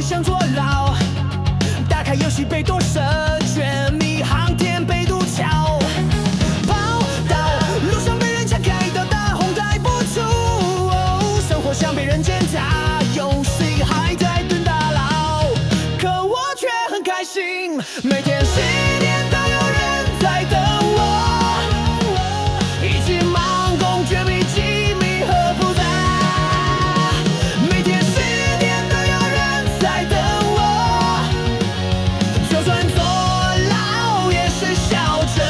想坐牢。打开游戏被夺舍，全迷航天被渡桥。跑到路上被人枪开刀，大红带不出。生活像被人践踏，游戏还在蹲大牢，可我却很开心，每天11点都有人在等我，一起忙攻绝密机密和复杂。每天11点都有人在等我，就算坐牢也是笑着。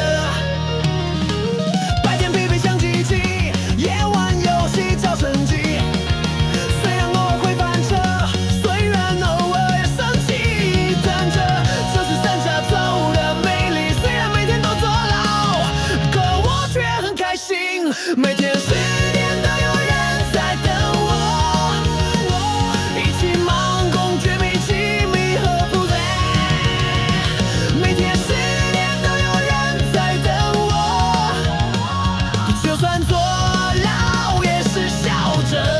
白天疲惫像机器，夜晚游戏找成绩。虽然偶尔会翻车，虽然偶尔也生气，但这就是三下走的魅力。虽然每天都坐牢，可我却很开心，每天11点都有人在等我，一起忙攻绝密机密和复杂。每天11点都有人在等我，就算坐牢也是笑着。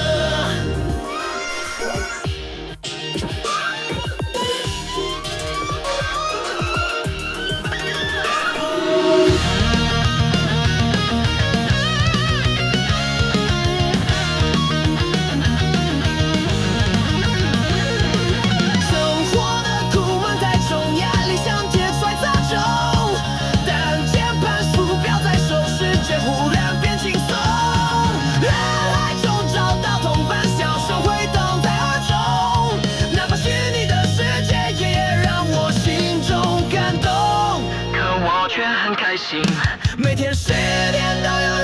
生活的苦闷太重，压力像铁摔砸中，但键盘鼠标在手，世界忽然变轻松。人海中找到同伴，小手挥动在耳中，哪怕虚拟的世界也让我心中感动，可我却很开心，每天10点都有